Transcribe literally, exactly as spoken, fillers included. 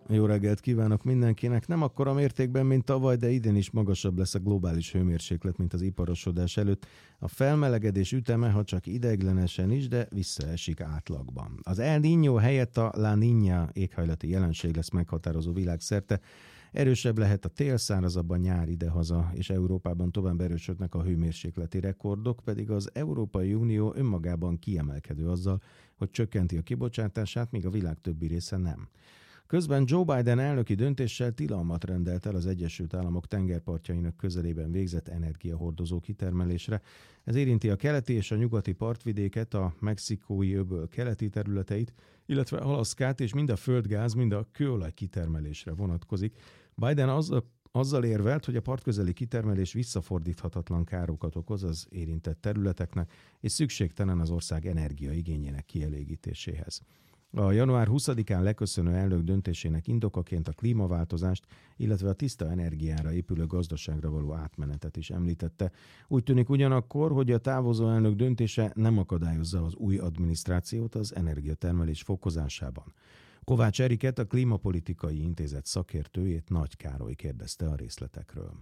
Jó reggelt kívánok mindenkinek! Nem akkora mértékben, mint tavaly, de idén is magasabb lesz a globális hőmérséklet, mint az iparosodás előtt. A felmelegedés üteme, ha csak ideiglenesen is, de visszaesik átlagban. Az El Niño helyett a La Niña éghajlati jelenség lesz meghatározó világszerte. Erősebb lehet a tél, szárazabb a nyár idehaza, és Európában tovább erősödnek a hőmérsékleti rekordok, pedig az Európai Unió önmagában kiemelkedő azzal, hogy csökkenti a kibocsátását, míg a világ többi része nem. Közben Joe Biden elnöki döntéssel tilalmat rendelt el az Egyesült Államok tengerpartjainak közelében végzett energiahordozó kitermelésre. Ez érinti a keleti és a nyugati partvidéket, a mexikói öböl keleti területeit, illetve Alaszkát, és mind a földgáz, mind a kőolaj kitermelésre vonatkozik. Biden azzal, azzal érvelt, hogy a partközeli kitermelés visszafordíthatatlan károkat okoz az érintett területeknek, és szükségtelen az ország energiaigényének kielégítéséhez. A január huszadikán leköszönő elnök döntésének indokaként a klímaváltozást, illetve a tiszta energiára épülő gazdaságra való átmenetet is említette. Úgy tűnik ugyanakkor, hogy a távozó elnök döntése nem akadályozza az új adminisztrációt az energiatermelés fokozásában. Kovács Eriket, a Klímapolitikai Intézet szakértőjét, Nagy Károly kérdezte a részletekről.